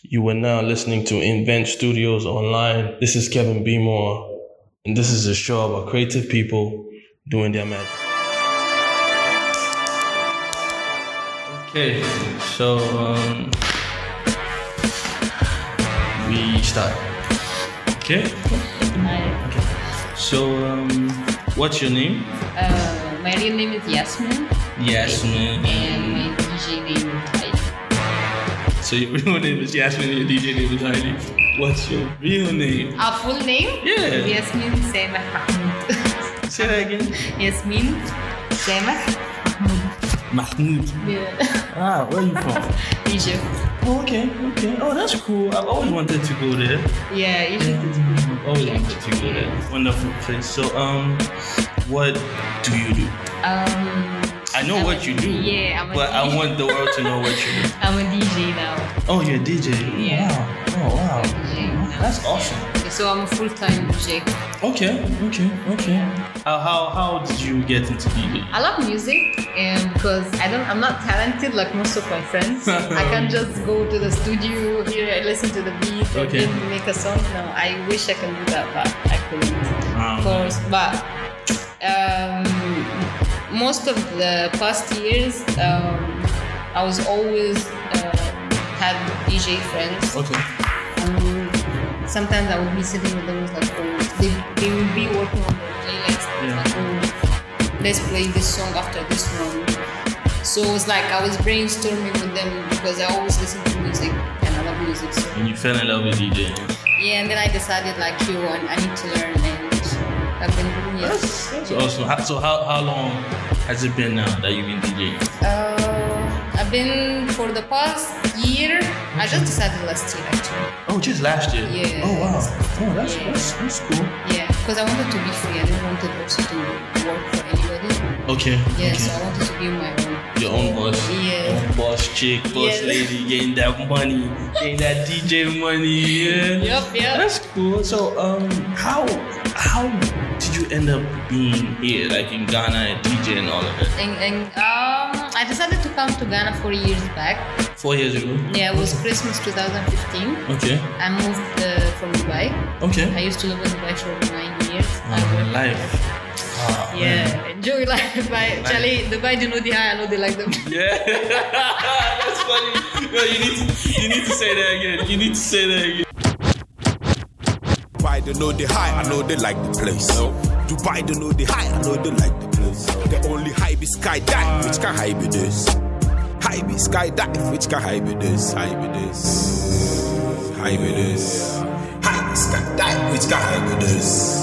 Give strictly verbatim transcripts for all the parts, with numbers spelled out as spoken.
You are now listening to Invent Studios Online. This is Kevin Beemore, and this is a show about creative people doing their magic. Okay, so um, we start. Okay? Okay. So, um, what's your name? Uh, my real name is Yasmin. Yasmin. And my D J name is Heidi. So your real name is Yasmin and your D J name is Heidi. What's your real name? Our full name? Yeah. Yasmin Samah Mahmoud. Say that again. Yasmin Samah Mahmoud. Mahmoud. Yeah. Ah, where are you from? Egypt. Oh, okay, okay. Oh, that's cool. I've always wanted to go there. Yeah, Egypt is good. Always wanted to go there. Wonderful place. So, um, what do you do? Um, I know I'm what a, you do. Yeah, I'm a But D J. I want the world to know what you do. I'm a D J now. Oh, you're a D J. Yeah. Wow. Oh, wow. D J now. That's awesome. So I'm a full-time D J. Okay, okay, okay. Uh, how how did you get into DJing? I love music, and because I don't, I'm not talented like most of my friends. I can't just go to the studio here and listen to the beat and Okay. then make a song. No, I wish I can do that, but I couldn't. Um, Of course, but um, most of the past years, um, I was always uh, had D J friends. Okay. Um, sometimes I would be sitting with them, like, oh, they, they would be working on their playlist. Yeah. Like, oh, let's play this song after this one. So it's like I was brainstorming with them because I always listen to music and I love music. So And you fell in love with DJing. yeah, and then I decided like, yo, I, I need to learn, and I've been doing it. That's, that's awesome. How- So how, how long has it been now that you've been DJing? Uh, I've been for the past year. I just decided last year actually. Oh, just last year? Yeah. Oh, wow. Oh, that's, Yeah. that's, that's cool. Yeah, because I wanted to be free. I didn't want it also to work for anybody. Okay. Yeah, okay. so I wanted to be my own. Your own boss. Yeah. Own boss chick, boss Yeah. lady, getting that money, getting that D J money. Yeah. Yep, yep. That's cool. So, um, how how did you end up being here, like in Ghana and DJ and all of that? And, and um, I decided to come to Ghana four years back. Four years ago. Yeah, it was Christmas twenty fifteen. Okay. I moved uh, from Dubai. I Okay. used to live in Dubai for nine years. I Oh, worked- life. Ah, man. Yeah, enjoy life. Dubai. Charlie, Dubai, you know the high, I know they like them. Yeah. That's funny. No, you need to you need to say that again. You need to say that again. Dubai, they know the high, I know they like the place. Dubai, they know the high, I know they like the place. The only high be skydive, which can high be this. High be skydive, which can high be this. High be this. High be this. High be skydive, which can high be this.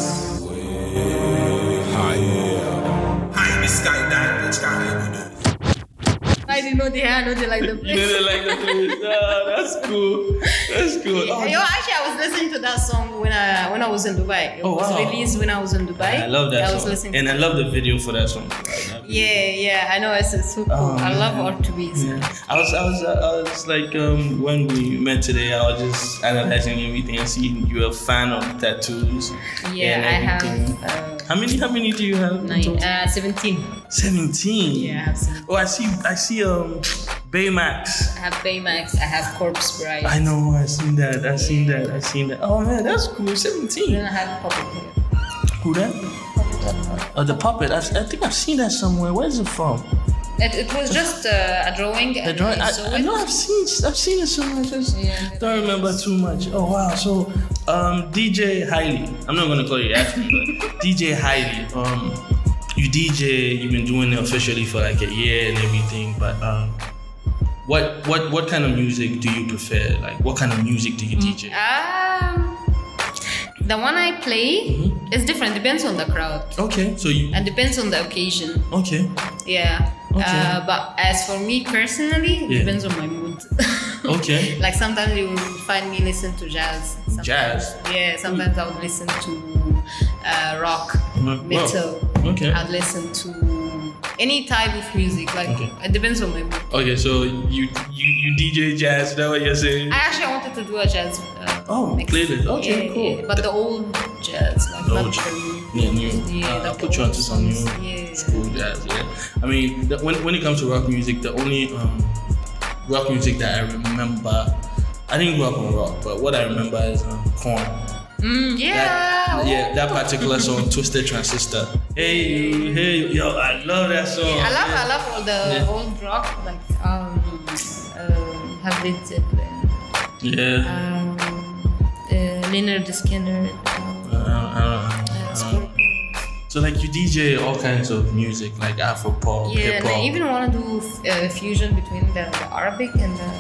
High. High be skydive, which can high be this. I didn't know the high, I know they like them. You know they like the place. Ah, that's cool. That's cool. Oh, Yo, actually, I was listening to that song when I when I was in Dubai. It Oh, was wow. released when I was in Dubai. I love that I song. was listening. And to I love the video for that song. Yeah, yeah, I know. It's, it's so cool. Oh, I love man. art to be. Yeah. I was, I was, I was like, um, when we met today, I was just analyzing everything and seeing you're a fan of tattoos. Yeah, and I everything. have uh, How many? How many do you have? in nine, total? uh, seventeen. Seventeen. Yeah, I have seventeen. Oh, I see. I see. Um, Baymax. I have Baymax. I have Corpse Bride. I know. I seen that. I seen that. I seen that. Oh man, that's cool. Seventeen. Then I have Puppet here. Who that? Oh, the puppet. I've, I think I've seen that somewhere. Where's it from? It, it was just uh, a drawing. The drawing. I, I know I've seen. I've seen it somewhere. I just Yeah. don't remember too much. Oh wow. So, um, D J Hailey. I'm not gonna call you Ashley, but D J Hailey. Um, you D J. You've been doing it officially for like a year and everything. But um, what what what kind of music do you prefer? Like, what kind of music do you D J? Um, the one I play Mm-hmm. is different. Depends on the crowd Okay. So you. and depends on the occasion. Okay. Yeah. Okay. Uh, but as for me personally, it Yeah. depends on my mood. Okay. Like sometimes you will find me listen to jazz. Sometimes, Jazz? Yeah. Sometimes I would listen to uh, rock, Mm, metal. wow. Okay. I'd listen to any type of music. Like Okay. it depends on my mood. Okay. So you you you D J jazz? Is that what you're saying? I actually wanted to do a jazz. Uh, Oh, mix. playlist. Okay, Yeah, cool. yeah, but the old jazz, like The not old the jazz. new. Yeah, new. Yeah, Uh, I'll like put the you old onto some new songs. Yeah. school jazz. Yeah. I mean, the, when when it comes to rock music, the only um, rock music that I remember I didn't grow up on rock, but what I remember is um, Korn. Mm, yeah. That, yeah, that particular song, Twisted Transistor. Hey you, hey you, yo, I love that song. Yeah, I love, yeah. I love all the Yeah. old rock, like um, um, have Led Zeppelin, Yeah. um, uh, Leonard Skinner, um, I don't- I don't- I uh, don't- Scorpions. So like you D J all kinds of music, like Afro pop, Yeah, hip and I hop. even want to do uh, fusion between the, the Arabic and the.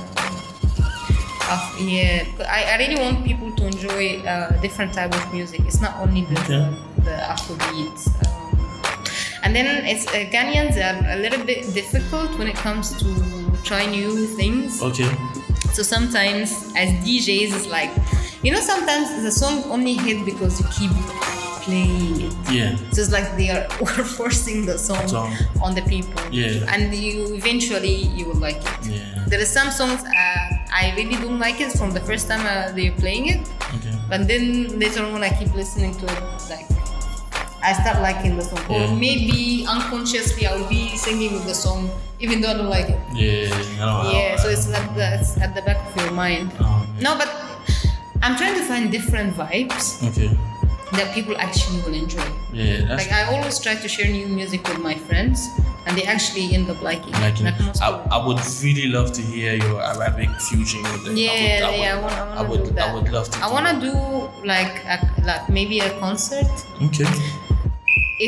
Af- yeah, I, I really want people to enjoy uh, different type of music. It's not only the Okay. the, the Afrobeats. Um, and then it's uh, Ghanaians are a little bit difficult when it comes to try new things. Okay. So sometimes as D Js, it's like, you know, sometimes the song only hit because you keep playing it. Yeah. So it's like they are we're forcing the song, Song. on the people. Yeah. And you eventually you will like it. Yeah. There are some songs uh, I really don't like it from the first time uh, they're playing it, Okay. but then later on when I keep listening to it, like I start liking the song. Yeah. Or maybe unconsciously I will be singing with the song even though I don't like it. Yeah. I don't know. Yeah, so it's at the, it's at the back of your mind. Oh, man. No, but I'm trying to find different vibes Okay. that people actually will enjoy. Yeah. That's Like I always try to share new music with my friends, and they actually end up liking it. like, Like most I, people. I would really love to hear your Arabic fusion with them. Yeah, I would, I would, yeah, I want, I I want to would, do that. I would love to. I want to do like a, like maybe a concert. Okay. If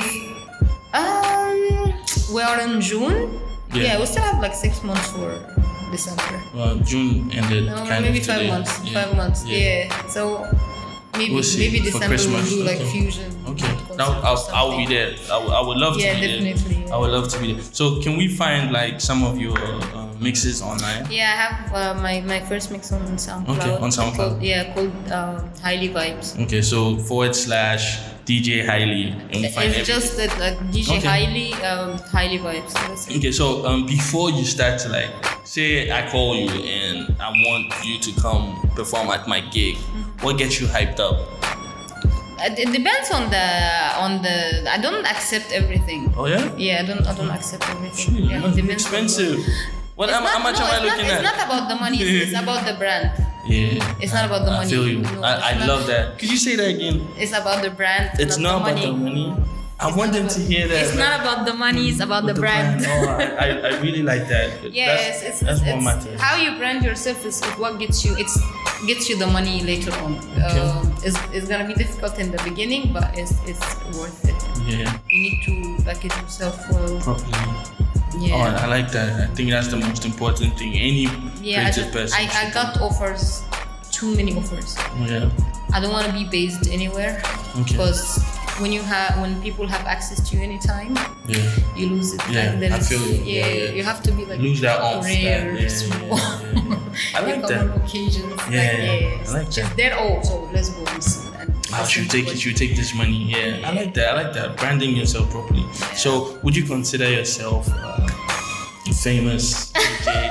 um we are in June, Yeah. yeah, we still have like six months for December. Well, June ended No, kind maybe of five today. months. Yeah. Five months. Yeah. So maybe We'll see. maybe For December we'll Christmas, do like okay. fusion. Okay. concert Now or I'll, I'll be something. there. I would, I would love Yeah, to be definitely, there. yeah. I would love to be there. So can we find like some of your uh, mixes online? Yeah, I have uh, my, my first mix on SoundCloud. Okay, on SoundCloud. Called, yeah, called um, Highly Vibes. Okay, so forward slash D J Highly, and we find It's everything. just that like D J Okay. Highly, um, Highly Vibes. That's it. Okay, so um, before you start to like, say I call you and I want you to come perform at my gig, what gets you hyped up? Uh, It depends on the on the. I don't accept everything. Oh yeah? Yeah, I don't. I don't accept everything. Shit, Yeah, it must be depends on the- expensive. What, It's how, not- how much no, am I it's looking not, at? It's not about the money. It's, it's about the brand. Yeah. It's not about the I money. feel you. No, I, it's I not- love that. Could you say that again? It's about the brand. It's not about the money. I want them to hear that. It's not about the money. It's about the, The brand. Oh, I, I really like that. Yes, that's, it's, that's it's, what it's matters. how you brand yourself is what gets you. It's gets you the money later on. Okay. Um, it's, it's gonna be difficult in the beginning, but it's it's worth it. Yeah, You need to package yourself well. properly. Yeah. Oh, I like that. I think that's the most important thing. Any yeah. I, creative just, person. I, I should got offers, too many offers. do. Yeah. I don't want to be based anywhere Okay. because when you have when people have access to you anytime, Yeah. you lose it. Yeah, Like, then I it's- feel you. Yeah, Yeah, yeah. you have to be like Lose that oomph, rare, that- yeah, small. yeah, yeah, yeah. I You like come that. on occasions. Yeah, like, yeah, yeah, I like just that. there. Oh, so let's go and, s- and I listen should to take what it. You take this money. Yeah, I like that. I like that. Branding yourself properly. So, would you consider yourself uh, famous D J?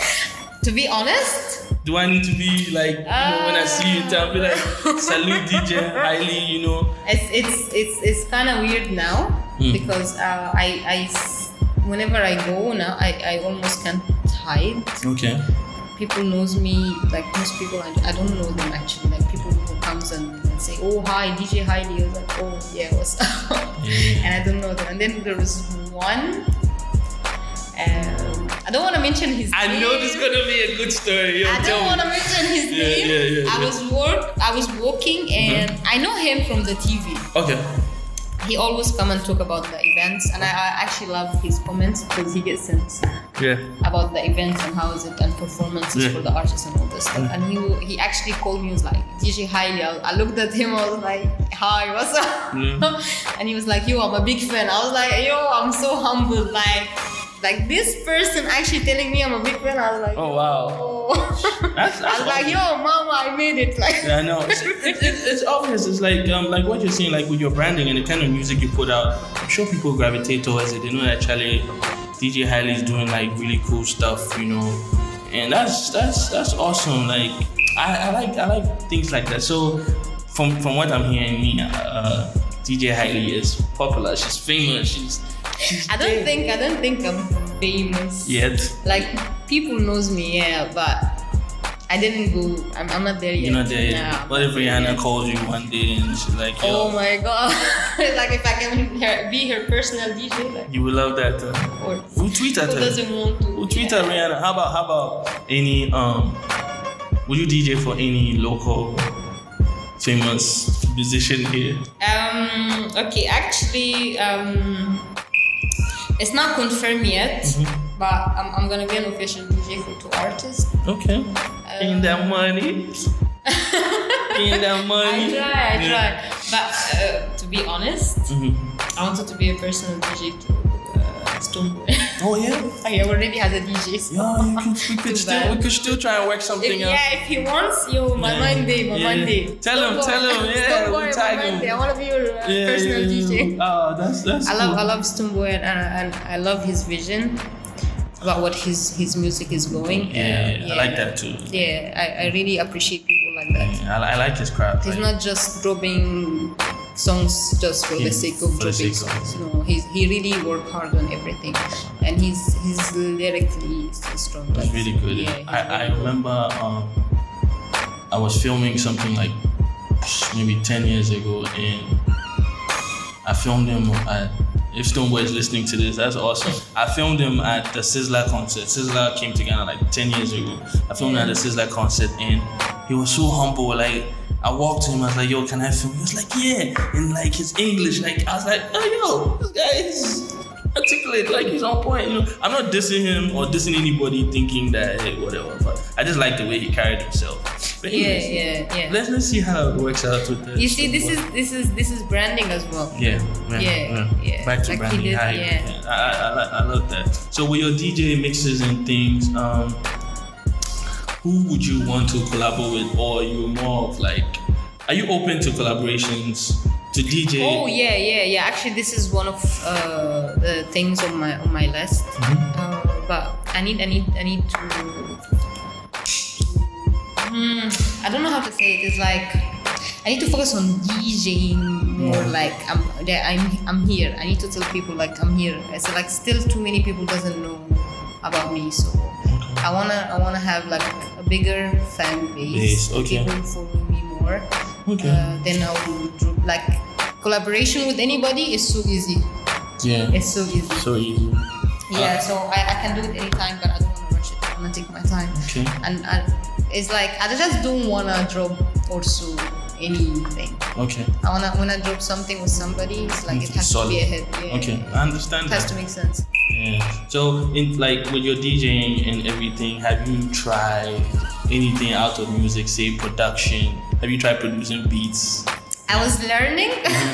To be honest, Do I need to be like, you know, when I see you in town, be like, salute D J Highly, you know? it's it's it's it's kind of weird now Mm. because uh, I I s- whenever I go now I, I almost can't hide. Okay. People knows me, like most people I, I don't know them actually, like people who comes and, and say, oh hi D J Highly, I was like, oh yeah, what's up? Yeah. And I don't know them. And then there was one, um, I don't want to mention his I name. know this is gonna be a good story. Yo, I tell don't want to me. mention his Yeah, name. yeah, yeah, I yeah. was work I was walking and I know him from the T V. Okay. He always come and talk about the events, and I, I actually love his comments because he gets sense Yeah. about the events and how is it and performances Yeah. for the artists and all this stuff. And he he actually called me. He was like, D J Highly. I, I looked at him. I was like, hi, what's up? Yeah. And he was like, yo, I'm a big fan. I was like, yo, I'm so humbled. Like, like this person actually telling me I'm a big fan. I was like, Oh, wow. oh. That's, that's I was like, awesome. yo, mama, I made it. Like, Yeah, I know. It's, it, it, it's obvious. It's like um, like what you're saying, like with your branding and the kind of music you put out. I'm sure people gravitate towards it. They know that Charlie, D J Highly is doing like really cool stuff, you know, and that's that's that's awesome. Like I, I like I like things like that. So from from what I'm hearing, me, uh, D J Highly is popular. She's famous. She's she's I don't there. think I don't think I'm famous yet. Like people knows me, yeah, but I didn't go. I'm, I'm not there yet. You're not there yet. Nah, What if Rihanna calls you one day and she's like, yo, oh my god! Like if I can her, be her personal D J, like, you will love that. Uh, or who tweet at who her? doesn't want to? Who tweet yeah. at Rihanna? How about how about any um? Would you D J for any local famous musician here? Um. Okay. Actually, um, it's not confirmed yet, Mm-hmm. but I'm, I'm gonna be an official D J for two artists. Okay. Getting that money. Getting that money. I try. I Yeah. try. But uh, to be honest, Mm-hmm. I wanted to be a personal D J to uh, Stoneboy. Oh yeah. I already had a D J. So. Yeah, you could, we could Too still bad. we could still try and work something If, out. yeah, if he wants, yo, my Yeah. mind day, my Yeah. mind day. Tell him, Stoneboy. tell him, yeah, Stoneboy, we'll my tag mind him. day. I want to be your uh, Yeah, personal yeah, D J. yeah. Oh, that's that's. I love, cool. I love Stoneboy, and, and, and I love his vision about what his his music is going. Yeah, Uh, I like that too. Yeah, I, I really appreciate people like that. Yeah, I, I like his craft. He's like, not just dropping songs just for Yeah, the sake of for the dropping sake of- songs. No, he's he really worked hard on everything, and he's he's lyrically so strong. It's Like, really good. Yeah, he's I, I really good. remember um, I was filming something like maybe ten years ago, and I filmed him at. If Stoneboy is listening to this, that's awesome. I filmed him at the Sizzla concert. Sizzla came to Ghana like ten years ago. I filmed him at the Sizzla concert, and he was so humble. Like, I walked to him, I was like, yo, can I film? He was like, yeah. In like his English, like, I was like, oh, yo, this guy is articulate, like he's on point. You know, I'm not dissing him or dissing anybody thinking that, hey, whatever, but I just like the way he carried himself. But Yeah, anyways, yeah, yeah. Let's, let's see how it works out with the You see, this Stoneboy. is this is this is branding as well. Yeah, yeah, Yeah, yeah. Back to Like he branding. did, I, yeah. I, I, I, like- I love that. So with your D J mixes and things, um, who would you want to collaborate with, or you're more of like, are you open to collaborations to D J? Oh yeah, yeah, yeah. Actually, this is one of uh, the things on my on my list. Mm-hmm. Uh, but I need, I need, I need to. Hmm, I don't know how to say it. It's like I need to focus on DJing more. Like I'm, there, I'm, I'm here. I need to tell people like I'm here. It's like still too many people doesn't know about me. So I wanna, I wanna have like a bigger fan base. Base, okay. People follow me more. Okay. Uh, then I will do like collaboration with anybody is so easy. Yeah. It's so easy. So easy. Yeah, so I, I can do it anytime, but I don't want to rush it. I want to take my time. Okay. And I, it's like I just don't want to drop also anything. Okay. I wanna when I drop something with somebody, it's like it has Solid. to be a hit. Yeah. Okay, I understand It has that. to make sense. Yeah. So, in like with your DJing and everything, have you tried anything out of music, say production? Have you tried producing beats? I was learning.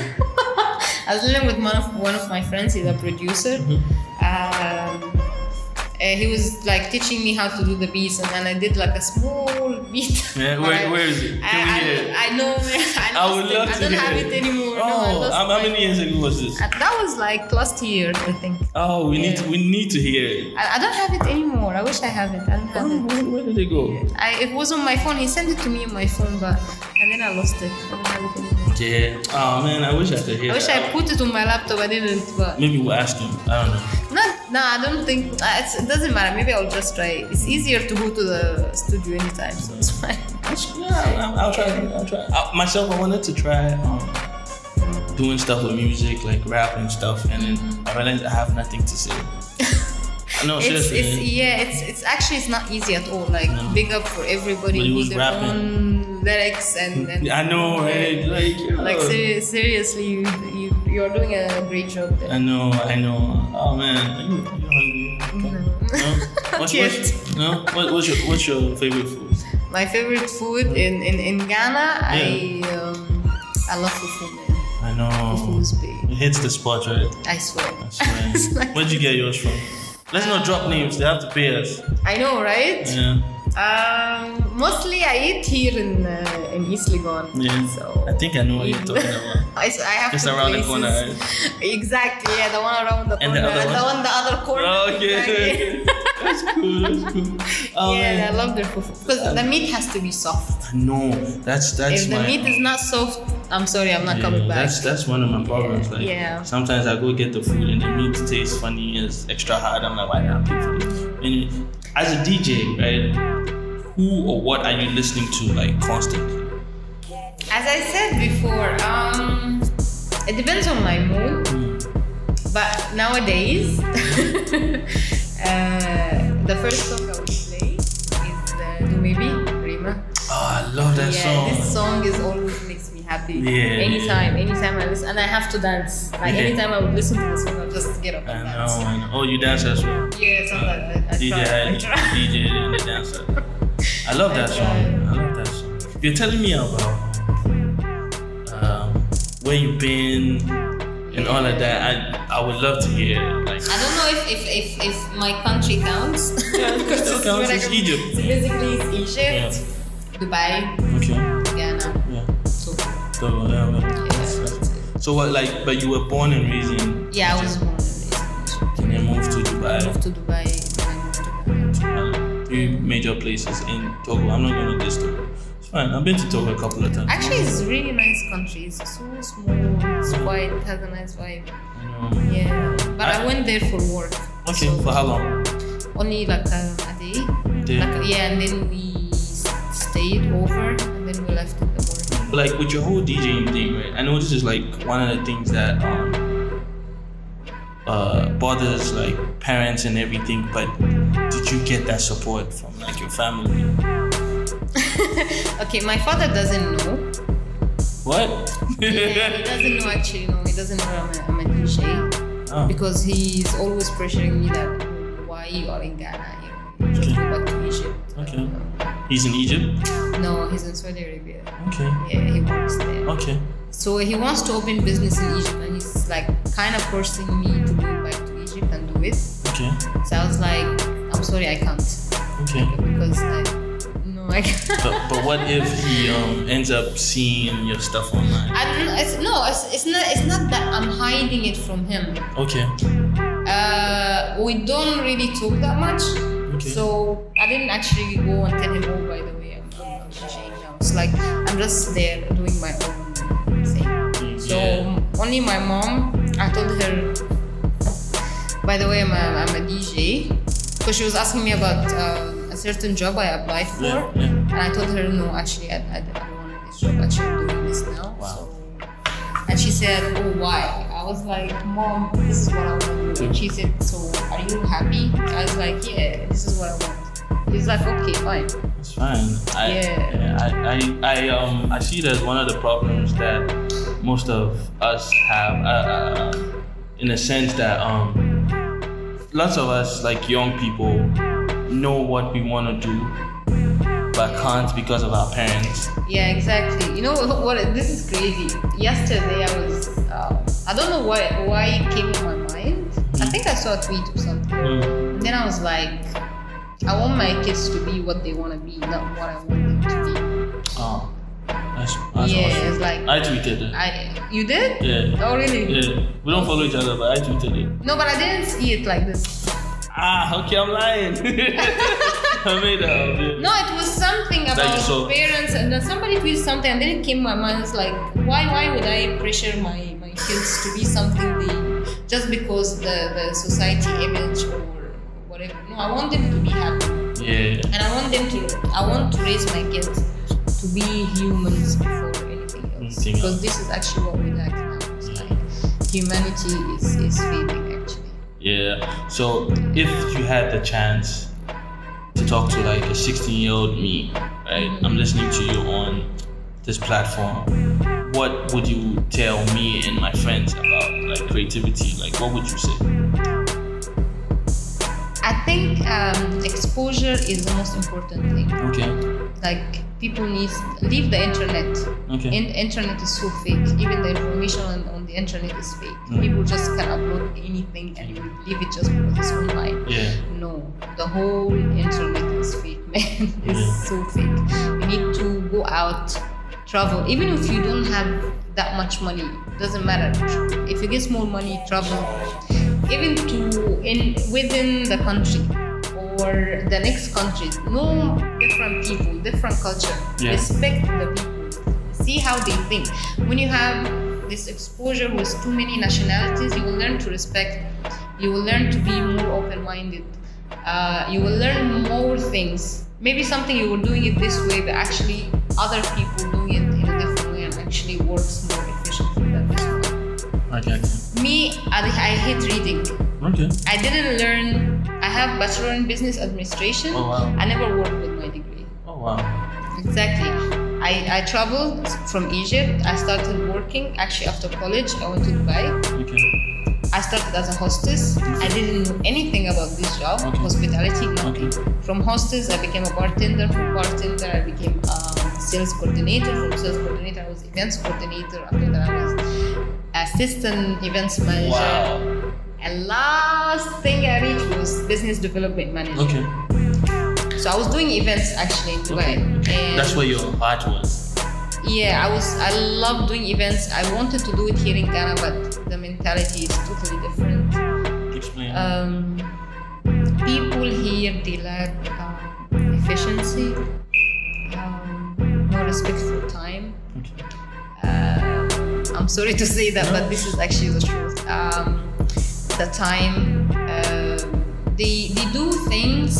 I was learning with one of one of my friends. He's a producer. Um, uh, he was like teaching me how to do the beats, and then I did like a small beat. Yeah, But where- I- where is it? Can we I, hear it? I, I know. I, I would lost love it. to I don't hear have it. it anymore. no, I Oh, lost how, how my- many years ago was this? Uh, That was like last year, I think. Oh, we need to, Yeah. we need to hear it. I, I don't have it anymore. I wish I have it. I don't have Oh, it. where, where did it go? I, it was on my phone. He sent it to me on my phone, but and then I lost it. I don't have it anymore. Yeah. Oh man, I wish I could hear I wish that. I put it on my laptop. I didn't, but Maybe we'll ask him. I don't know. not. No, I don't think uh, it's, it doesn't matter. Maybe I'll just try. It's easier to go to the studio anytime, so it's fine. Yeah, I'll, I'll try. I'll try. I, myself, I wanted to try um, doing stuff with music, like rap and stuff, and then I realized I have nothing to say. No, It's, seriously. it's yeah. It's it's actually it's not easy at all. Like No. big up for everybody But he who was their rapping. own lyrics and, and I know, right? Like, yo. like seri- seriously, you, you you're doing a great job there. I know, I know. Oh man, are you, you hungry? Okay. No? What's, Not what's, no? What, what's your What's your favorite food? My favorite food in in, in Ghana, I um I love fufu, man. I know. Fufu is big. It hits the spot, right? I swear. I swear. It's like- Where'd you get yours from? Let's not drop names. They have to pay us. I know, right? Yeah. Um, mostly I eat here in uh, in East Legon. Yeah. So I think I know what you're talking about. I, s- I have Just two around the places. corner, right? Exactly, yeah, the one around the And corner, the other and the one? one the other corner. Oh, okay. Exactly. That's cool. That's cool. Oh, yeah, man. I love their fufu because the meat has to be soft. No, that's that's If the my. meat is not soft, I'm sorry, I'm not yeah, coming back. That's that's one of my problems. Like Yeah. sometimes I go get the food and the meat tastes funny, it's extra hard. I'm like, why not pay for it? And as a D J, right? who or what are you listening to like constantly? As I said before, um, it depends on my mood. But nowadays, uh, the first song I would play is uh, Do Maybe, Rima. Oh, I love that yeah, song. This song is always makes me happy. Yeah. Anytime, anytime I listen, and I have to dance. Like Yeah. anytime I would listen to the song, I'll just get up I and know, dance. I know. Oh, you dance as well? Yeah, something like that. I D J try, I Hailey, try. D J and the dancer. I love that I song. try. I love that song. You're telling me about um, where you've been and all of that. I I would love to hear. Like, I don't know if if, if, if my country counts. Yeah, Because still this is counts. where I It's come- Egypt. So basically, it's Egypt, Dubai, okay, Ghana. yeah. So, So, yeah, well, yeah, that's- that's it. so what? Like, but you were born and raised in Yeah, I was born and raised in Egypt. and then moved to I Dubai. moved to Dubai and I moved to Ghana. Three major places in Togo. I'm not gonna list Togo. It's fine. I've been to Togo a couple of times. Actually, it's a really nice country. It's so small, it's quiet, it has a nice vibe. You know. Yeah, but I, I- went there for work. Okay, So for how long? only like a, a day. Day. Like, yeah, and then we s- stayed over and then we left in the morning. But like with your whole DJing thing, right? I know this is like one of the things that um uh bothers like parents and everything, but did you get that support from like your family? Okay, my father doesn't know. What? Yeah, he doesn't know actually. No, he doesn't know I'm a, I'm a D J Oh. because he's always pressuring me that "Oh, why you are in Ghana? You know, just go back to Egypt. Okay. Um, He's in Egypt? no, he's in Saudi Arabia. Okay. Yeah, he works there. Okay. So he wants to open business in Egypt, and he's like kind of forcing me to go back to Egypt and do it. Okay. So I was like, I'm sorry, I can't Okay. because I no, I can't. But but what if he um ends up seeing your stuff online? I don't know. It's, no, it's, it's not. It's not that I'm hiding it from him. Okay. Uh, we don't really talk that much. Okay. So I didn't actually go and tell him, oh, by the way, I'm, I'm, I'm DJing now. It's like I'm just there doing my own thing. So Yeah. only my mom, I told her, by the way, I'm a, I'm a D J. Because she was asking me about uh, a certain job I applied for. Yeah, yeah. And I told her, no, actually, I, I, I don't want this job. Actually, I'm doing this now. Wow. So, and she said, oh, why? I was like, Mom, this is what I want to do. And she said, so are you happy? I was like, yeah, this is what I want. He's like, okay, fine. It's fine. I, Yeah. I, I, I, um, I see that as one of the problems that most of us have, uh, uh, in the sense that um, lots of us, like young people, know what we want to do, but can't because of our parents. Yeah, exactly. You know what? what this is crazy. Yesterday, I was, um, I don't know why, why it came in my mind. I think I saw a tweet or something. Mm. And then I was like, I want my kids to be what they want to be, not what I want them to be. Oh, that's, that's Yeah, awesome. it's like- I tweeted it. I, you did? Yeah. Oh, really? Yeah. We don't follow each other, but I tweeted it. No, but I didn't see it like this. Ah, okay, I'm lying. I made it up. Yeah. No, it was something That you about saw. parents, and then somebody tweeted something, and then it came to my mind. It's like, why, why would I pressure my, my kids to be something they just because the, the society image or whatever? No, I want them to be happy, Yeah. and I want them to. I want to raise my kids to be humans before anything else, Anything because else. this is actually what we lack now. It's like humanity is is fading actually. Yeah. So if you had the chance to talk to like a sixteen year old me, right? I'm listening to you on this platform. What would you tell me and my friends about like creativity? Like what would you say? I think um, exposure is the most important thing. Okay. Like people need leave the internet. Okay. In, internet is so fake. Even the information on, on the internet is fake. Mm. People just can upload anything and you believe it just because it's online. Yeah. No, the whole internet is fake, man. It's Yeah. so fake. You need to go out, travel. Even if you don't have that much money, doesn't matter. If you get small money, travel. Even to in within the country or the next country. Know different people, different culture. Yeah. Respect the people. See how they think. When you have this exposure with too many nationalities, you will learn to respect. You will learn to be more open-minded. Uh, you will learn more things maybe something you were doing it this way, but actually other people doing it in a different way and actually works more efficiently than this one. Okay. Me, I, I hate reading. Okay. I didn't learn. I have bachelor in business administration. Oh wow. I never worked with my degree. Oh wow. Exactly. I, I traveled from Egypt. I started working actually after college. I went to Dubai. Okay. I started as a hostess. I didn't know anything about this job, Okay. hospitality, nothing. Okay. From hostess, I became a bartender. From bartender, I became a sales coordinator. From sales coordinator, I was events coordinator. After that, I was assistant events manager. Wow. And last thing I reached was business development manager. Okay. So I was doing events actually in Dubai. And That's where your heart was. yeah, I was. I love doing events. I wanted to do it here in Ghana, but the mentality is totally different. Explain. Um, people here they lack um, efficiency, um, no respect for time. Okay. Uh, I'm sorry to say that, but this is actually the truth. Um, the time uh, they they do things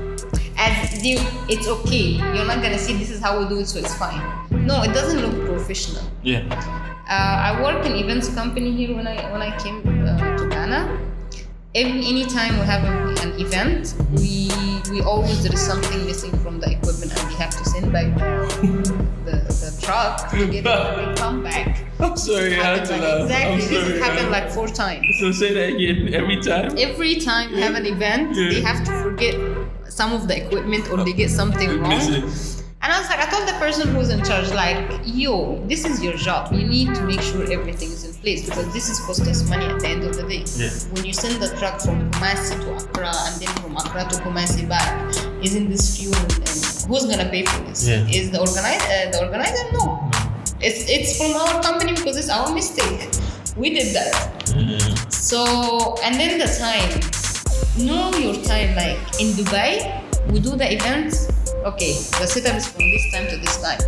as they, it's okay. You're not gonna see this is how we do it, so it's fine. No, it doesn't look professional. Yeah. Uh, I work in events company here when I when I came uh, to Ghana. Every anytime we have a, an event, we we always there is something missing from the equipment, and we have to send back the, the, the truck to get it when we come back. I'm sorry, I had to Like, laugh. exactly, I'm this sorry. has happened like four times. So say that again every time. Every time we have an event, Yeah. they have to forget some of the equipment or they get something wrong. Missing. And I was like, I told the person who's in charge, like, yo, this is your job. You need to make sure everything is in place because this is cost us money at the end of the day. Yeah. When you send the truck from Kumasi to Accra and then from Accra to Kumasi back, isn't this fuel and, and who's gonna pay for this? Yeah. Is the organizer? Uh, the organizer? No. It's it's from our company because it's our mistake. We did that. Yeah. So and then the time. Know your time. Like in Dubai, we do the events. Okay, the setup is from this time to this time.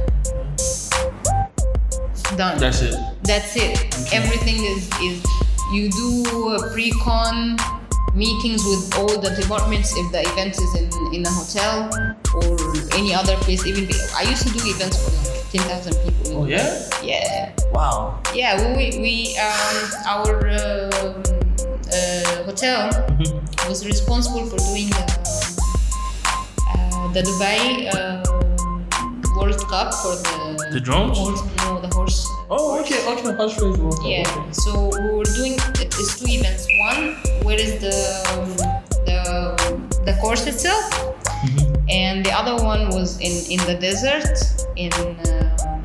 Done. That's it. That's it. Okay. Everything is is you do uh, pre-con meetings with all the departments if the event is in, in a hotel or any other place. Even I used to do events for like ten thousand people. Oh yeah? Yeah. Wow. Yeah. We we um our um uh, hotel Mhm. was responsible for doing the uh, the Dubai uh, World Cup for the The drones? horse, no, the horse. Oh, okay, okay. Horse race World Cup. Yeah. Okay. So we were doing it- it's two events. One, where is the um, the the course itself, Mhm. and the other one was in in the desert in. Um,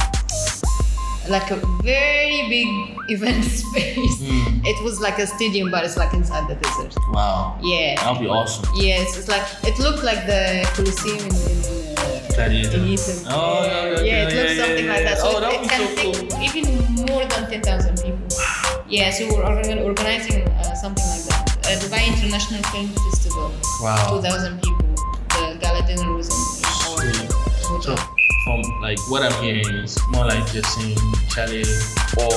like a very big event space. Mm. It was like a stadium, but it's like inside the desert. Wow. Yeah. That'll be awesome. Yes, it's like it looked like the Colosseum in, in, uh, Gladiator. in Egypt. Oh, yeah, yeah, yeah, it yeah, looks yeah, something yeah, like that. yeah. So Oh, it, that it would can be so take even more than ten thousand people. Yeah, so we're organ- organizing uh, something like that. Uh, Dubai International Film Festival. Wow. two thousand people. The gala dinner was in, in our Sweet. So, hotel. from like what I'm hearing is more like just saying, Charlie, or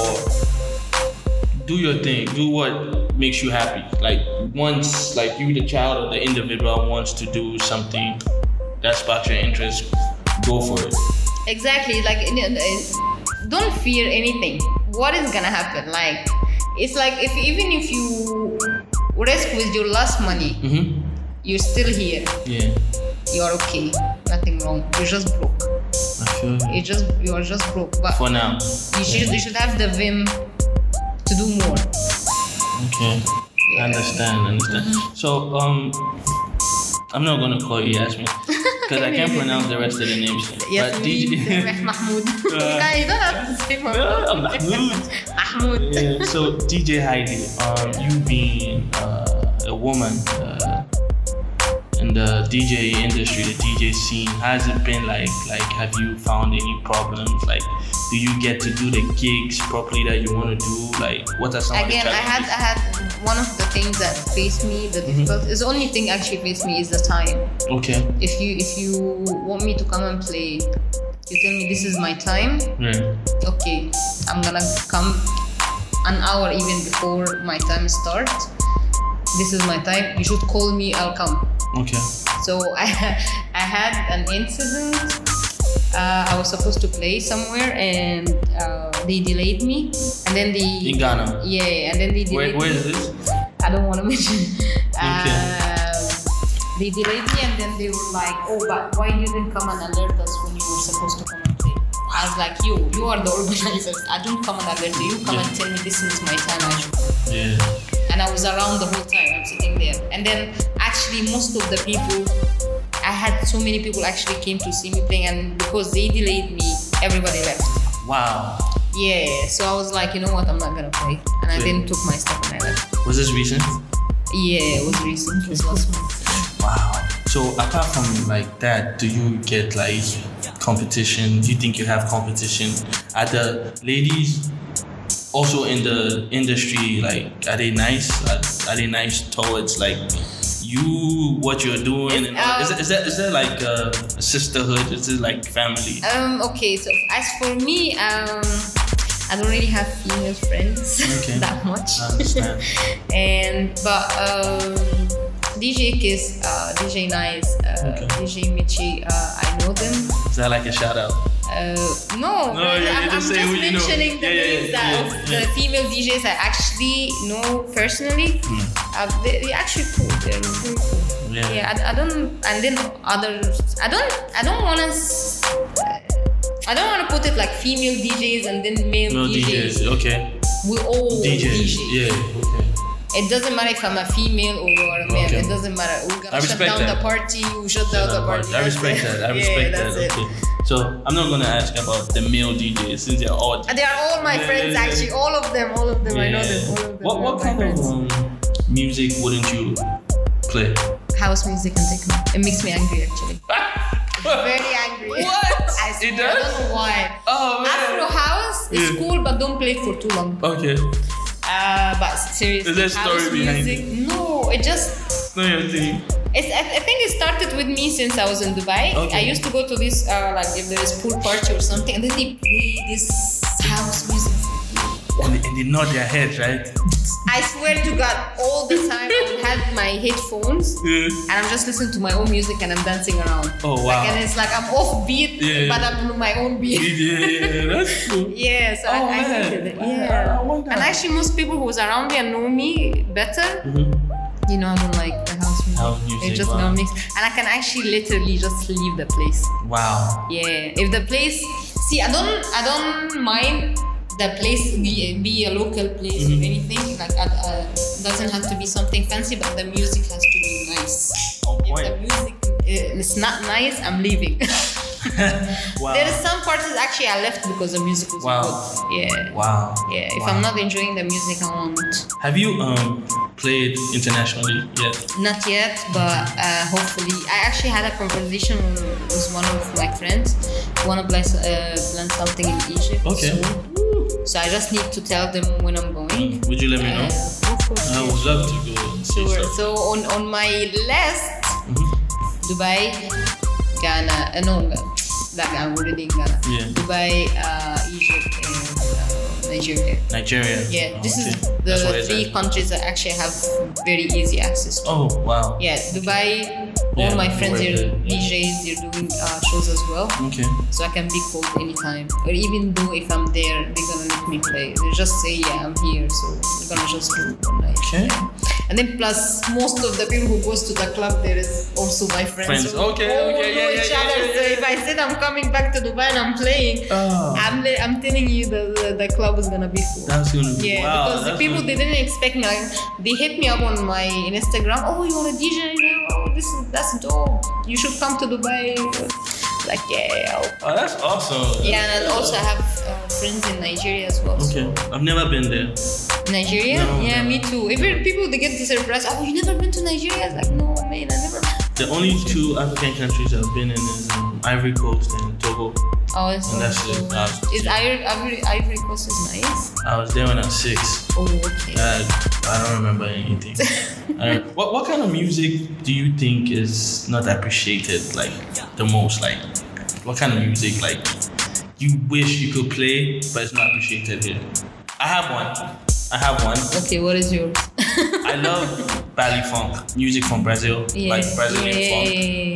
do your thing, do what makes you happy. Like once, like you, the child or the individual, wants to do something that sparks your interest, go for it. Exactly. Like, you know, don't fear anything. What is gonna happen? Like, it's like if even if you risk with your last money, Mm-hmm. you're still here. Yeah, You are okay. Nothing wrong. You're just broke. I feel you. You just you are just broke. But For now. you should you should have the vim to do more. Okay. I understand, I understand. So, um, I'm not gonna call you Yasmin because I can't pronounce the rest of the names. Yes, But me, D J Mahmoud. Uh, You don't have to say Yeah, Mahmoud. Mahmoud. Mahmoud. Yeah, so D J Heidi, um, you being uh, a woman uh, in the D J industry, the D J scene, has it been like, like, have you found any problems? Like, do you get to do the gigs properly that you want to do? Like, what are some Again, of the I had challenges? I had one of the things that faced me, the Mm-hmm. difficult. The only thing actually faced me is the time. Okay. If you if you want me to come and play, you tell me this is my time. Yeah. Okay, I'm gonna come an hour even before my time starts. This is my time. You should call me. I'll come. Okay. So I I had an incident. Uh, I was supposed to play somewhere and uh, they delayed me. And then they. In Ghana. Yeah, and then they delayed Where, where me. is this? I don't want to mention. Okay. Uh, they delayed me and then they were like, oh, but why you didn't come and alert us when you were supposed to come and play? I was like, you, you are the organizers. I don't come and alert you. You come Yeah. and tell me this is my time. I should come. Yeah. And I was around the whole time. I'm sitting there. And then actually most of the people, I had so many people actually came to see me playing, and because they delayed me, everybody left. Wow. Yeah, so I was like, you know what, I'm not gonna play. And I Yeah. then took my stuff and I left. Was this recent? Yeah, it was recent. It was last month. Wow. So apart from like that, do you get like competition? Do you think you have competition? Are the ladies also in the industry, like, are they nice? Are, are they nice towards like you, what you're doing? And all? Is, it, is that is that like a sisterhood? Is it like family? Um, okay, so as for me, um, I don't really have female friends Okay. that much. I understand. and but um, D J Kiss, uh, D J Nice, uh, Okay. D J Michi, uh, I know them. Is that like a shout out? Uh, no, No, but you're- I'm, you're just I'm saying just who you know. mentioning the Yeah, yeah, names yeah, that yeah, of yeah. the female D Js I actually know personally. Uh, they, they're actually cool. They're very cool. Yeah. Yeah, I, I don't, and then others. I don't, I don't want to. I don't want to put it like female D Js and then male No D Js. D Js. Okay. We all D Js. D Js. Yeah. Okay. It doesn't matter if I'm a female or you're a male. Okay. It doesn't matter. We're gonna I shut respect down that. the party. We shut down the party. I That's respect it. that. I Yeah, respect that's that. it. Okay. So I'm not gonna ask about the male D Js since they're all. They are all my Yeah, friends, yeah, yeah. actually. All of them. All of them. I know Yeah. them. All of them. What are what my kind friends. of um, music wouldn't you play? House music and techno. It makes me angry, actually. Very angry. What? I swear, It does? I don't know why. Oh man. Afro house is Yeah. cool, but don't play it for too long. Okay. Uh, but seriously, Is there a story house behind music? No, it just. No, your thing. It's, I, I think it started with me since I was in Dubai. Okay. I used to go to this, uh, like if there is pool party or something, and then they play this house music. And they, and they nod their heads, right? I swear to God, all the time I would have my headphones Yeah. and I'm just listening to my own music and I'm dancing around. Oh, wow. Like, and it's like I'm off beat, Yeah. but I'm on my own beat. Yeah, yeah, that's cool. Yeah, so Oh, I, I man. hated it. I- Yeah. I wonder. And actually, most people who was around me and know me better, Mhm. you know, I don't like the house music. House music, It just wow. don't mix. And I can actually literally just leave the place. Wow. Yeah. If the place, see, I don't, I don't mind the place be, be a local place Mhm. or anything. Like, uh, uh, doesn't have to be something fancy, but the music has to be nice. On If point. the music uh, is not nice, I'm leaving. Wow. There is some parties actually I left because the music was Wow. good. Yeah. Wow. Yeah, if Wow. I'm not enjoying the music, I won't. Have you um played internationally yet? Not yet, but uh, hopefully. I actually had a conversation with one of my friends. Want to plan, uh, plan something in Egypt. Okay. soon. So I just need to tell them when I'm going. Would you let me know? Uh, of course, I yes. would love to go and see Sure. stuff. So on, on my list, Mhm. Dubai, Ghana, uh, no, like I'm already in Ghana. Yeah. Dubai, uh, Egypt, and uh, Nigeria. Nigeria. Yeah, this Okay. is That's what the I three said. countries that actually have very easy access to. Oh wow. Yeah, Dubai, Yeah, all my friends right are there. D Js, they're doing uh, shows as well. Okay. So I can be called anytime. Or even though if I'm there, they're gonna let me play. They just say, yeah, I'm here, so we're gonna just do one night. Okay. And then plus, most of the people who goes to the club there is also my friends. Friends. So Okay, we all okay, know yeah, each yeah, other. yeah, So yeah, if I said I'm coming back to Dubai and I'm playing, Oh. I'm, li- I'm telling you the, the, the club is gonna be full. That's gonna be Yeah, wow. because the that's people gonna they didn't expect me. Like, they hit me up on my Instagram. Oh, you want a D J now? Oh, this is that's dope. You should come to Dubai. Like yeah. I'll- Oh, that's awesome. Yeah, and I also have uh, friends in Nigeria as well. Okay. I've never been there. Nigeria? No, yeah, no. me too. Even people they get surprised. Oh, you never been to Nigeria? I was like, no, man, I never. The only two African countries I've been in is um, Ivory Coast and Togo. Oh, it's And that's it. I was, Is Ivory, Ivory, Ivory Coast is nice? I was there when I was six. Oh, okay. I, I don't remember anything. I don't- what what kind of music do you think is not appreciated like the most? Like what kind of music like you wish you could play but it's not appreciated here? I have one. I have one. Okay, what is yours? I love Bali funk music from Brazil, Yeah, like Brazilian yeah, funk. yeah, yeah, yeah.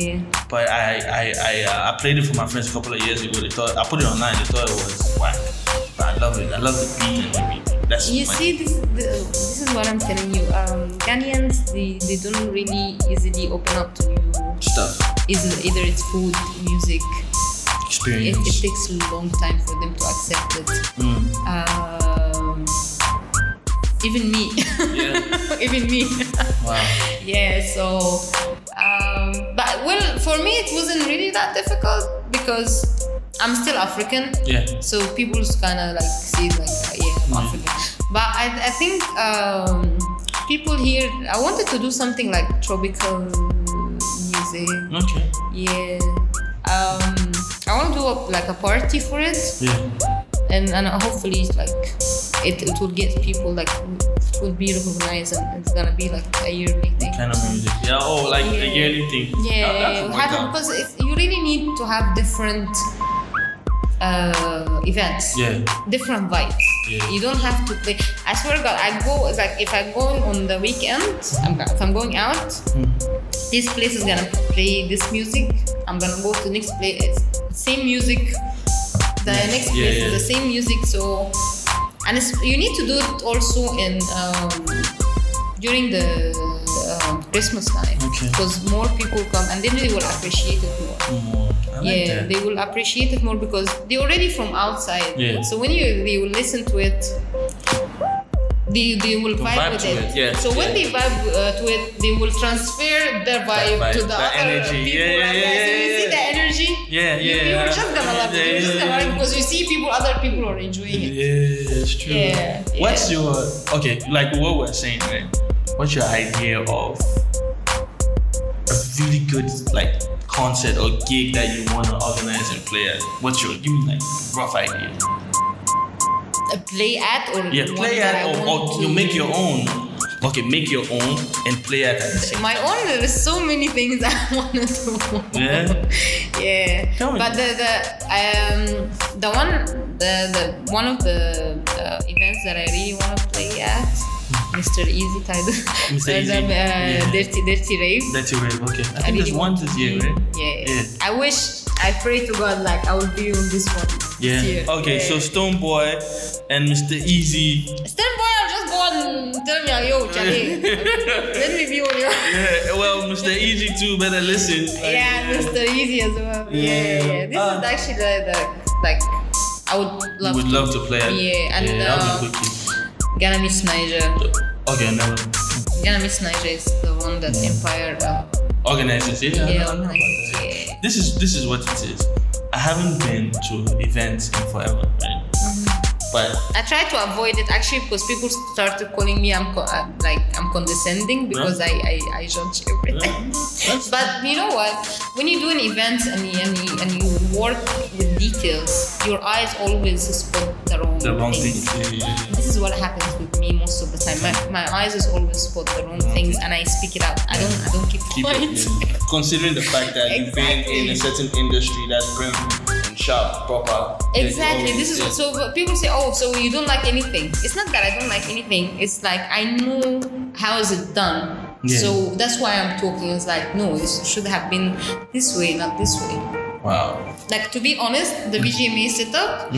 but I I I, uh, I played it for my friends a couple of years ago. They thought I put it online. They thought it was whack, but I love it. I love the beat and everything. That's You my see, this the, this is what I'm telling you. Um, Ghanaians, they, they don't really easily open up to new stuff. Either, either it's food, music. It, Experience. it takes a long time for them to accept it. Mm. Um, even me. Yeah. even me. Wow. Yeah, so, um, but well, for me, it wasn't really that difficult because I'm still African. Yeah. So people kind of like see like, uh, yeah, I'm Mm. African. But I, I think um, people here, I wanted to do something like tropical music. Okay. Yeah. Um, I want to do a, like a party for it. Yeah. And, and hopefully like it, it will get people like, it will be recognized and it's gonna be like a yearly thing. Kind of music. Yeah. Oh, like Yeah. a yearly thing. Yeah, That- that could work have, out. because if, you really need to have different uh, events, Yeah. different vibes. Yeah. You don't have to play. I swear to God, I go like if I go on the weekend, I'm, go- if I'm going out, Mm. this place is gonna play this music. I'm gonna go to next place, same music. The Nice. next Yeah, place yeah. is the same music. So, and it's, you need to do it also in um, during the um, Christmas time, Okay. because more people come and then they will appreciate it more. Mm, I like Yeah, that. they will appreciate it more because they're already from outside. Yeah. So when you they will listen to it, they, they will vibe, vibe with to it. it, yeah, So when yeah. they vibe uh, to it, they will transfer their vibe, vibe, to the that other energy. people. Yeah, yeah, and yeah, so yeah, you see yeah. the energy. Yeah, You, yeah. you're just gonna love it. You're just gonna love it because you see people, other people are enjoying it. Yeah, it's true. Yeah, What's yeah. your okay? Like what we're saying, right? What's your idea of a really good like concert or gig that you want to organize and play at? What's your give me like rough idea? A play at or Yeah, one play that at I or, want or you to- make your own. Okay, make your own and play at at the same. My own, there's so many things I want to do. Yeah? Yeah. Tell me. But the the um the one the the one of the uh, events that I really want to play at, Mister Easy title. Mister There's Easy, a, uh, yeah. Dirty Dirty Rave. That's your rave. Okay, I I think there's really one want this to year, be- right? Yeah. Yeah. I wish. I pray to God like I will be on this one. Yeah. This year. Okay, Yeah. so Stone Boy and Mister Easy. Stand boy, I'll just go and tell me, yo, Charlie, let me be on your. Yeah, well, Mister Easy too. Better listen. Like, Yeah, Mister Easy as well. Yeah, yeah. yeah. This Uh, is actually the, the like I would love. You would to. love to play it. Yeah, and yeah, that'd uh, be wicked. Ghana Miss Niger. Okay, no. Ghana Miss Niger is the one that Empire. Uh, Organizers, yeah. I yeah, know- I know about organized, that. yeah. This is this is what it is. I haven't been to events in forever, right? But I try to avoid it actually because people started calling me I'm co- uh, like I'm condescending because I, I I judge everything. that's, But you know what? When you do an event and you, and you, and you work with details, your eyes always spot the wrong, the wrong things. thing. Yeah, yeah, yeah. This is what happens with me most of the time. My, my eyes is always spot the wrong things and I speak it out. I don't I don't keep Keep quiet. it, yeah. Considering the fact that you've been in a certain industry that's prim and sharp, proper. Exactly. yeah, This is yeah. so people say, oh, so you don't like anything. It's not that I don't like anything. It's like I know how is it done. Yeah. So that's why I'm talking. It's like no, it should have been this way, not this way. Wow. Like to be honest, the V G M A setup.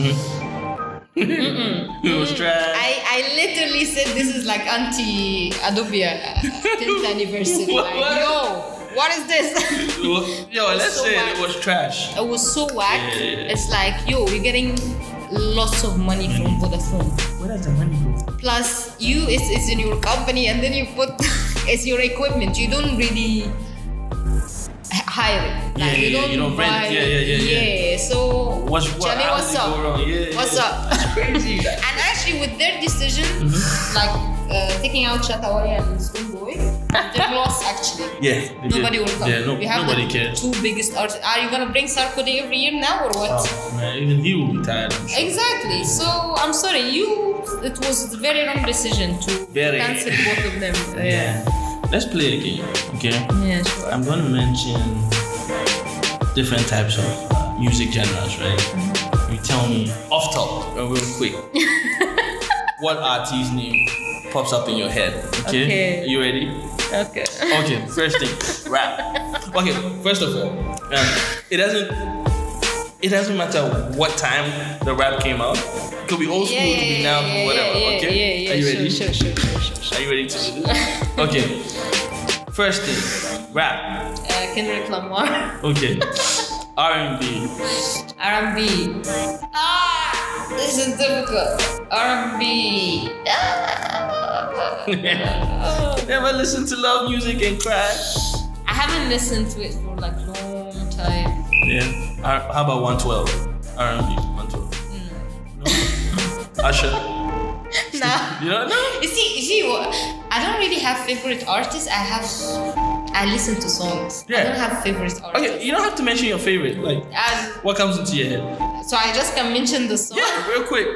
It was trash. I, I literally said this is like anti Adobe uh, tenth anniversary. What? Like, yo, what is this? It was- Yo, let's so say whack. it was trash. It was so whack. Yeah, yeah, yeah. It's like, yo, you're getting lots of money from Vodafone. Where does the money go? Plus, you, it's, it's in your company, and then you put, it's your equipment. You don't really h- hire it. Like, Yeah, you yeah, don't you don't rent buy it. Yeah, yeah, yeah, yeah. Yeah, so, What's what? Charlie, how what's did it up? go wrong? Yeah, yeah, What's yeah. up? It's crazy. And actually, with their decision, Mm-hmm. like uh, taking out Shatawale and Stone Boy, they lost actually. Yeah. they did. Nobody will come. Yeah, no, we have nobody the cares. two biggest artists. Are you gonna bring Sarkodie every year now or what? Oh, man, even he will be tired. I'm sure. Exactly. So I'm sorry, you. It was a very wrong decision to Very. cancel both of them. Uh, Yeah. Let's play a game, okay? Yeah, sure. I'm going to mention different types of uh, music genres, right? Mm-hmm. You tell me off top, uh, real quick, what artist name pops up in your head, okay? Okay. You ready? Okay. Okay, first thing, rap. Okay, first of all, Man, it doesn't. It doesn't matter what time the rap came out. It could be old school, Yeah, it could be yeah, now, yeah, whatever. yeah, okay. yeah, yeah, Are you sure, ready? Sure, sure, sure, sure, sure. Are you ready to do this? Okay. First thing, rap. Uh, Kendrick Lamar. Okay. R and B. R and B. Ah, this is difficult. R and B. Ah. Never listen to love music and cry. I haven't listened to it for like long time. Yeah. R- how about one twelve? R and B. one twelve. Mm. No. Usher. Nah. You don't know? You see, you see, what? I don't really have favorite artists. I have, I listen to songs. Yeah. I don't have favorite artists. Okay, you don't have to mention your favorite. Like, As, what comes into your head? so I just can mention the song. Yeah, real quick.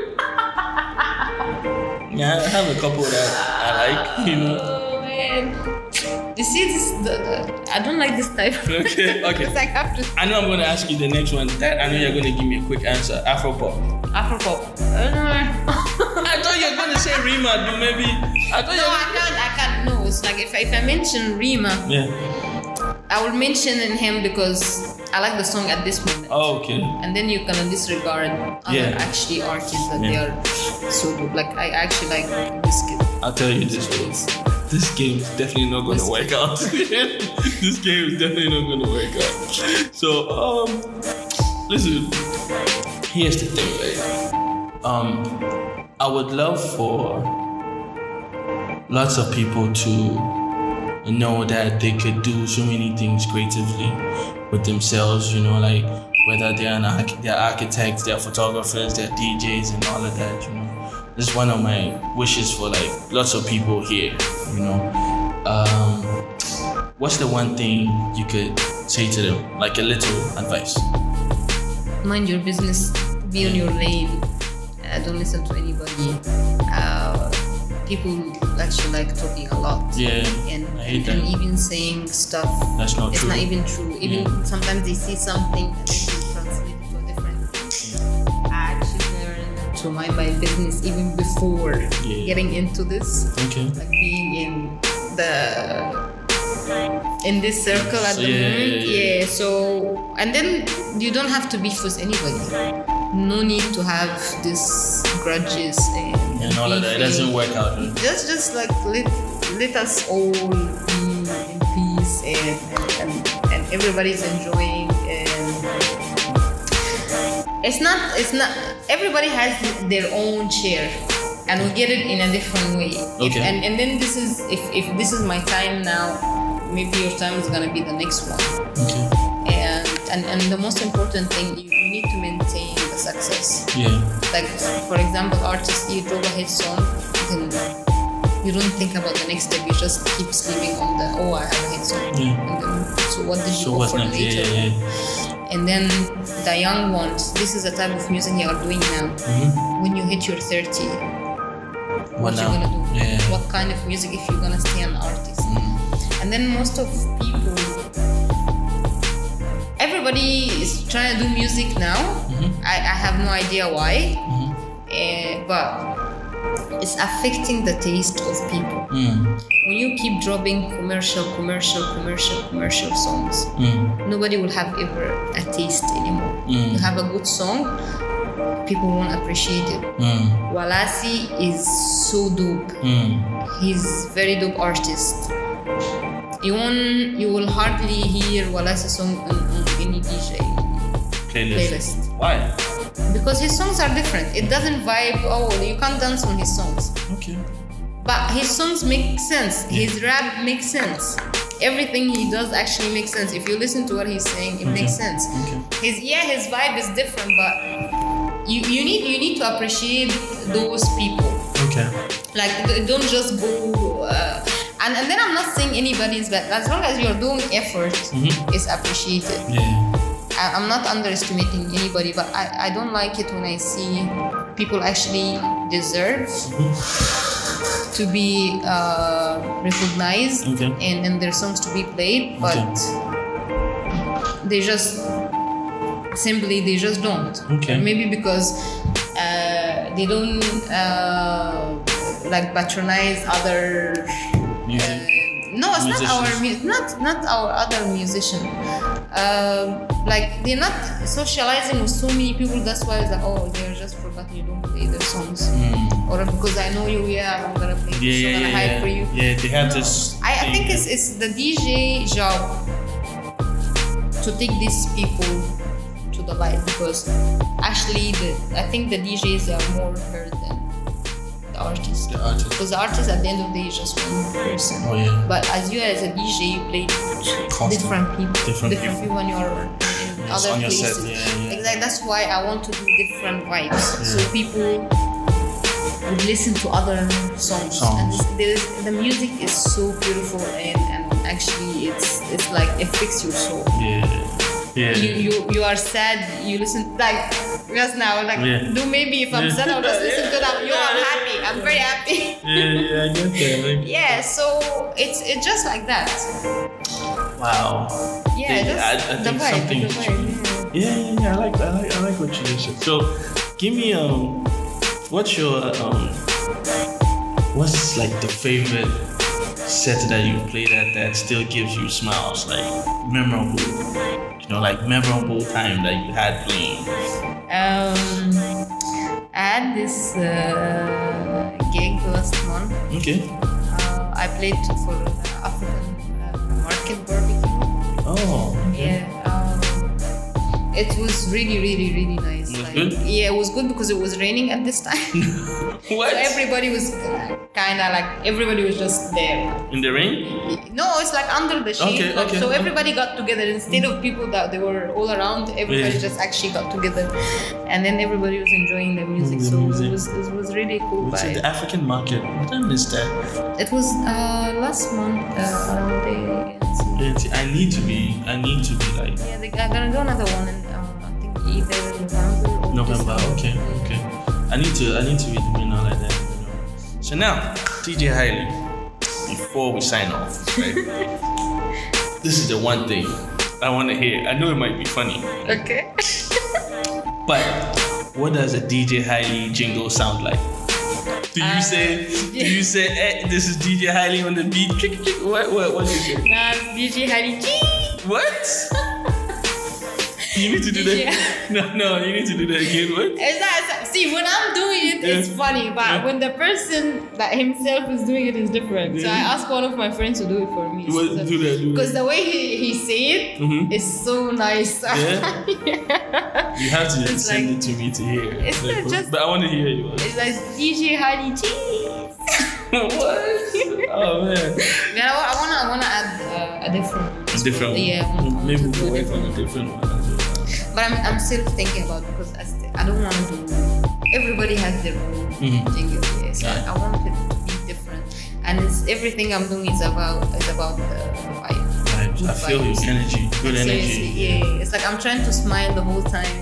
Yeah, I have a couple that I like, you know. Oh man. You see this? The, the, I don't like this type. Okay, okay. It's like I have to. I know I'm going to ask you the next one. That I know you're going to give me a quick answer. Afropop. Afropop. Uh, I thought you were going to say Rima, dude. Maybe. I thought no, you were I can't. I can't. No, it's like if I, if I mention Rima, Yeah. I will mention him because I like the song at this moment. Oh, okay. And then you can disregard other Yeah. actually artists that Yeah. they are so good. Like I actually like Wizkid. I'll tell you this, though. This game is definitely not going to work out. This game is definitely not going to work out. So, um, listen. Here's the thing, right? Um, I would love for lots of people to know that they could do so many things creatively with themselves, you know, like whether they're an arch- they're architects, they're photographers, they're D Js and all of that, you know. This is one of my wishes for like lots of people here, you know. Um, what's the one thing you could say to them, like a little advice? Mind your business. Be on your lane. Uh, don't listen to anybody. Uh, people actually like talking a lot. Yeah, And, I hate and that. even saying stuff. That's not It's true. not even true. Even Yeah. sometimes they see something and they translate it to a different thing. I actually learned to mind my business even before Yeah. getting into this. Okay. Like being in the in this circle at So, the yeah, moment. yeah, yeah. Yeah. So and then you don't have to beef with anybody. No need to have this grudges and, And all of that. It beefing. doesn't work out. Right? Just just like let let us all be in peace and and, and everybody's enjoying and it's not it's not everybody has their own share and we get it in a different way. If- Okay. and and then this is if if this is my time now, maybe your time is gonna be the next one. Okay. And and, and the most important thing you, you need to maintain the success. Yeah. Like for example, artists you drop a hit song, then you don't think about the next step. You just keep sleeping on the oh I have a hit song. Yeah. And then, so what did you So what's offer next? later? Yeah, yeah, yeah. And then the young ones, this is the type of music you are doing now. Mm-hmm. When you hit your thirty, What what you now? gonna do? Yeah. What kind of music if you're gonna stay an artist? Mm. And then most of people, everybody is trying to do music now. Mhm. I, I have no idea why, Mhm. eh, but it's affecting the taste of people. Mm. When you keep dropping commercial, commercial, commercial, commercial songs, Mm. nobody will have ever a taste anymore. Mm. You have a good song, people won't appreciate it. Mm. Walasi is so dope. Mm. He's very dope artist. You won't, you will hardly hear Walasi song on, on any D J Playlist. playlist Why? because his songs are different. It doesn't vibe. Oh, you can't dance on his songs, Okay. but his songs make sense. His rap makes sense. Everything he does actually makes sense. If you listen to what he's saying, it makes sense. Okay. His yeah, his vibe is different, but you, you need you need to appreciate those people. Okay. Like d- don't just go. Uh, and and then I'm not saying anybody's bad. As long as you're doing effort, Mhm. it's appreciated. Yeah. I, I'm not underestimating anybody, but I, I don't like it when I see people actually deserve to be uh, recognized Okay. and, and their songs to be played, but they just simply they just don't. Okay. Maybe because uh, they don't uh, like patronize other. Music. No, it's not our Musicians. mu- not not our other musician. um, like they're not socializing with so many people. That's why it's like, oh, they're just forgotten. You don't play their songs, Mm. or because I know you, yeah, I'm gonna play Yeah, this song yeah, and I yeah, hype yeah. for you. Yeah, they have No, this. I, I thing, think yeah. it's it's the D J job to take these people to the light, because actually the I think the D Js are more heard than the artists. The artist. Because the artist at the end of the day is just one person. Oh yeah. But as you as a D J, you play to Constant. different people, Different different, people. people when you're in Yes, other on your set, places. yeah, yeah. Exactly. That's why I want to do different vibes, so Yeah. people would listen to other songs. Songs. And this- there is, the music is so beautiful, and, and actually it's it's like it fixes your soul. Yeah. Yeah. You, you you are sad, you listen like just now like Yeah. do maybe if I'm Yeah. sad I'll just listen to that. You are Yeah. happy. I'm very happy. yeah, yeah, I get that. I get Yeah, so it's it's just like that. Wow. Yeah, Yeah, just I- I the think vibe, something the is vibe, yeah. Yeah, yeah, yeah. I like, I like, I like what you just said. So, give me um, what's your um, what's like the favorite set that you played at that still gives you smiles, like memorable, you know, like memorable time that you had playing. Um, I had this uh, gig last month. Okay. Uh, I played for the African uh, Market Barbecue. Oh. Okay. Yeah. Um, it was really, really, really nice. It was Like, good? Yeah, it was good because it was raining at this time. What? So everybody was kind of like everybody was just there. In the rain? No, it's like under the shade. Okay, like, okay. So everybody got together instead of people that they were all around. Everybody Yeah. just actually got together, and then everybody was enjoying the music. The so music. it was it was really cool. What's it? vibe. The African market. What time is that? It was uh, last month uh, around the. It's, I need to be. I need to be like Yeah, they are gonna do another one in uh, I think either November or November. December. Okay, okay. I need to. I need to be the winner like that. You know. So now, D J Hailey. Before we sign off, right? This is the one thing I want to hear. I know it might be funny, Okay. but what does a D J Hailey jingle sound like? Do you Uh, say? Do you say? Eh, this is D J Hailey on the beat. What? What? What do you say? Nah, D J Harry G. What? You need to do D J. that. No, no, you need to do that again. What? Is that see when I'm doing it, Yeah. it's funny, but Yeah. when the person that himself is doing it is different. So I Yeah. asked one of my friends to do it for me. What- do that, do that. Because the way he, he say it Mhm. is so nice. Yeah? Yeah. You have to It's send like- it to me to hear. It's Like, not just- but I want to hear you. It's like D J Harry cheese. What? Oh man. Yeah, I wa- I wanna I wanna add uh, a different one. A different one. Yeah, I want- I want Maybe to we'll do a work on different a one. different one as well. But I'm, I'm still thinking about it because I, st- I don't want to do. Everybody has their own Mhm. thing. Yeah, so Yeah. I, I want it to be different, and it's, everything I'm doing is about is about the vibe. Vibes. I feel Vibes. your energy. Good energy. Seriously, yeah. It's like I'm trying to smile the whole time.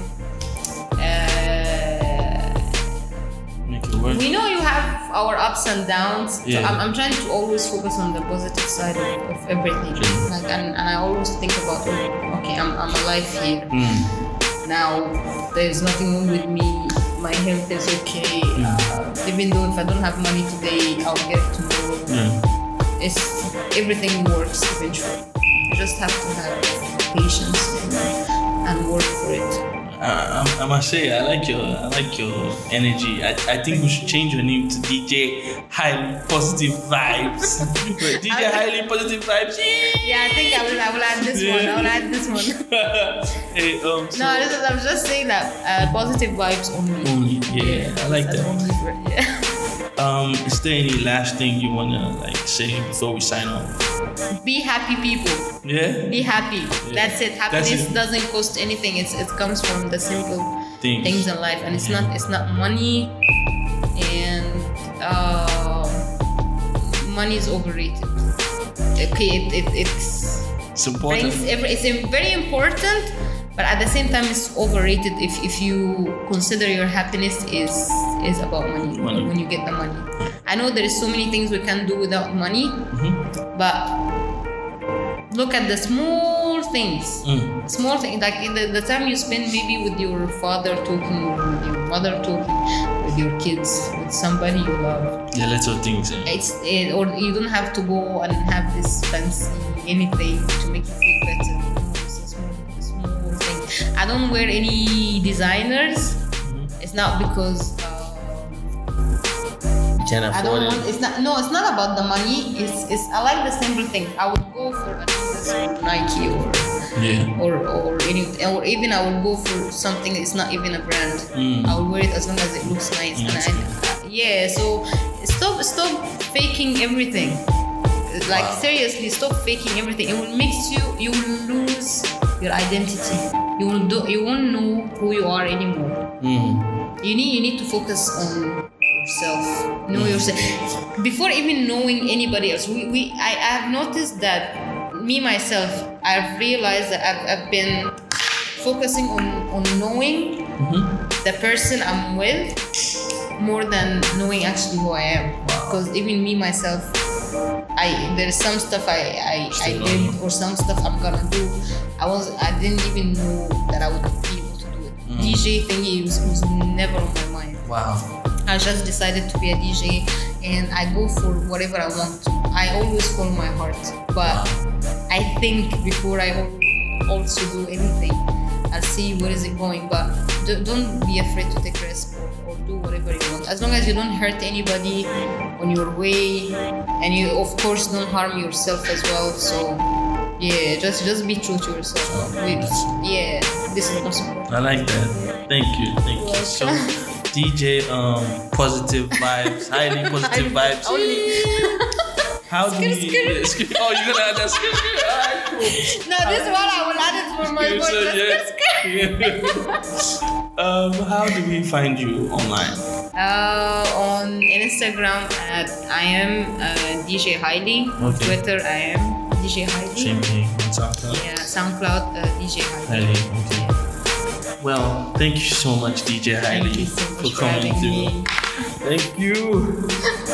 Uh, Make it work. we know you have our ups and downs. So Yeah. I'm, I'm trying to always focus on the positive side of, of everything. True. Like, and, and I always think about, oh, okay, I'm, I'm alive here. Mm. Now there's nothing wrong with me. My health is okay. Uh, even though if I don't have money today, I'll get it tomorrow. Yeah. It's everything works eventually. You just have to have patience and, and work for it. I, I, I must say, I like your, I like your energy. I, I think we should change your name to D J Highly Positive Vibes. Wait, D J Highly Positive Vibes. Yeah, I think I will. I will add this one. I will add this one. Hey, um, so No, this is, I'm just saying that uh, positive vibes only. only, yeah, I like that's that. only for- yeah. Um, is there any last thing you wanna like say before we sign off? Be happy, people. Yeah. Be happy. That's it. That's Happiness it. doesn't cost anything. It's it comes from the simple Things. things in life, and it's Yeah. not it's not money, and uh, money is overrated. Okay, it, it it's It's important. brings every, it's a- very important, but at the same time it's overrated if, if you consider your happiness is is about money, Money. when you get the money. I know there is so many things we can do without money, Mhm. but look at the small things. Mm. Small things like the, the time you spend maybe with your father talking, with your mother talking, with your kids, with somebody you love. The little things. Yeah. It's it, or you don't have to go and have this fancy anything to make you feel better. No, it's a small, I don't wear any designers. Mm-hmm. It's not because uh, can't I afford don't it. want. It's not. No, it's not about the money. It's. It's. I like the simple thing. I would go for Adidas or Nike or Yeah. or or any or even I would go for something that's not even a brand. Mm. I would wear it as long as it looks nice. Mm. And I, uh, yeah. So stop. Stop faking everything. Like Wow. seriously, stop faking everything. It will make you. You will lose your identity. You will do. You won't know who you are anymore. Mm. You need you need to focus on yourself. Know yourself before even knowing anybody else. We, we I have noticed that me myself. I've realized that I've, I've been focusing on on knowing Mm-hmm. the person I'm with more than knowing actually who I am. Because even me myself, I there's some stuff I I, I did or some stuff I'm gonna do. I was I didn't even know that I would be able to do it. Mm. D J thingy was, was never on my mind. Wow. I just decided to be a D J and I go for whatever I want to. I always follow my heart. But I think before I al- also do anything, I'll see where is it going. But do, don't be afraid to take risks or, or do whatever you want. As long as you don't hurt anybody on your way and you of course don't harm yourself as well. So yeah, just just be true to yourself. With, yeah, this is most important. I like that. Thank you. Thank you. So, D J, um, positive vibes, highly positive vibes. How do we? Skr, skr. Oh, you're gonna add that skr, skr. Alright, cool. No, this one I will add it for my Okay, voice. so, Let's yeah. Yeah. um, how do we find you online? Uh, on Instagram at I am uh, D J Hailey. Okay. Twitter I am D J Hailey. Same thing on SoundCloud. Yeah, SoundCloud uh, D J Hailey. Hailey, okay. Well, thank you so much, D J Hailey, Thank you so much for for coming having through. me. Thank you.